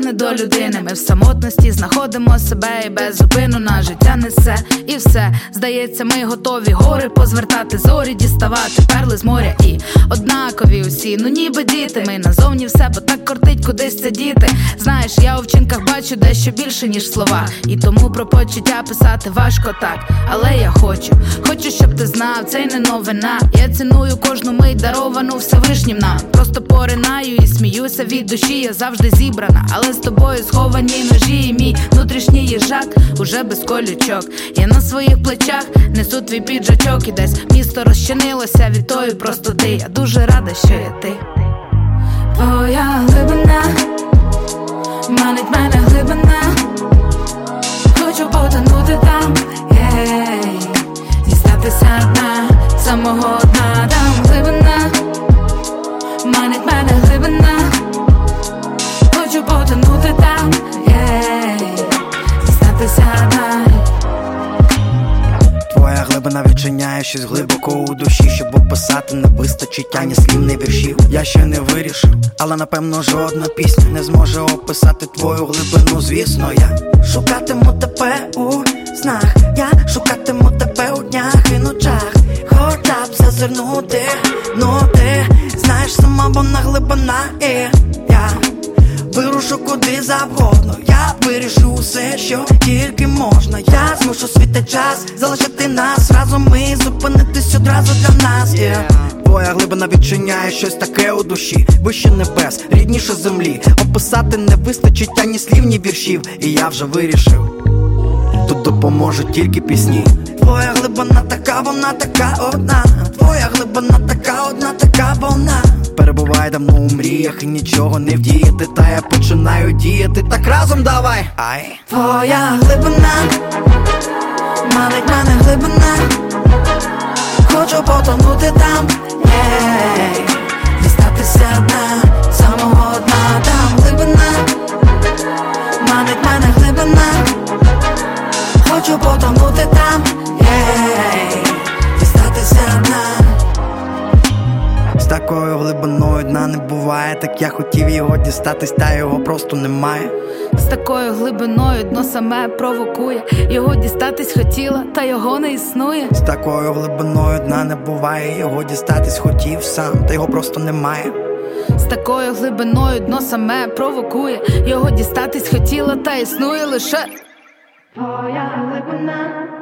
не до людини. Ми в самотності знаходимо себе і без зупину на життя несе. І все, здається, ми готові гори позвертати, зорі діставати, перли з моря. І однакові усі, ну ніби діти. Ми назовні все, бо так кортить кудись це діти. Знаєш, я у вчинках бачу дещо більше, ніж слова. І тому про почуття писати важко так. Але я хочу, щоб ти знав, це й не новина. Я ціную кожну мить, даровану Всевишнім нам. Просто поринаю і сміюся від душі. Я завжди зібрана, але з тобою сховані ножі. І мій внутрішній їжак уже без колючок. Я на своїх плечах несу твій піджачок. І десь місто розчинилося від тої простоти. Я дуже рада, що є ти. Твоя глибина манить мене, глибина. Хочу потонути там, дістатися дна, самого дна. Там глибина манить мене, глибина. Хочу потонути там, дістатися дна. Твоя глибина відчиняє щось глибоко у душі. Щоб описати не вистачить ані слів, ні віршів. Я ще не вирішив, але напевно жодна пісня не зможе описати твою глибину. Звісно, я шукатиму тебе у снах. Я шукатиму тебе у днях і ночах. Хоча б зазирнути, ну ти знаєш сама, вона глибина. І я вирушу куди завгодно. Я вирішу усе, що тільки можна. Я змушу світ та час залишити нас разом і зупинитись одразу для нас. Твоя глибина відчиняє щось таке у душі, вище небес, рідніше землі. Описати не вистачить ані слів, ні віршів. І я вже вирішив, тут допоможуть тільки пісні. Твоя глибина така, вона така одна. Твоя глибина така одна, така вона. Перебувай давно у мріях і нічого не вдіяти. Та я починаю діяти, так разом давай. Ай. Твоя глибина манить мене, глибина. Хочу потонути там, дістатися дна, самого дна. Там глибина манить мене, глибина. Хочу потонути там, дістатися дна. З такою глибиною дна не буває. Так я хотів його дістатись, та його просто немає. З такою глибиною дно саме провокує. Його дістатись хотіла, та його не існує. З такою глибиною дна не буває. Його дістатись хотів сам, та його просто немає. З такою глибиною дно саме провокує. Його дістатись хотіла, та існує лише твоя глибина.